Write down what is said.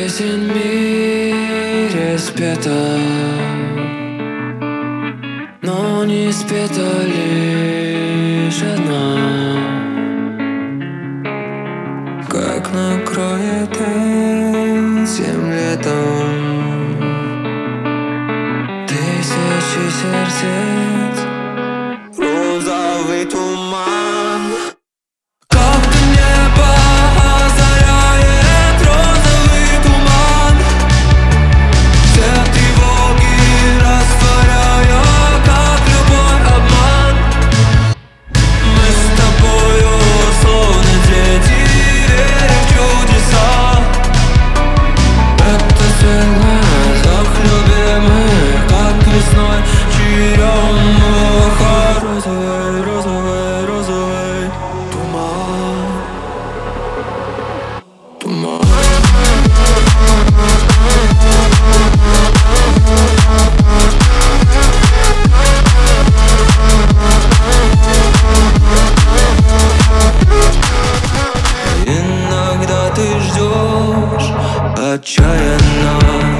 Песен в мире спета, но не спета лишь одна. Как накроет этим летом тысячи сердец розовый туман. Как-то небо озаряет розовый туман, все тревоги растворяя, как любой обман. Мы с тобою словно дети, верим в чудеса. Это свет глазах любимых, как весной черемуха. Розовый, розовый, розовый туман, туман. Иногда ты ждешь отчаянно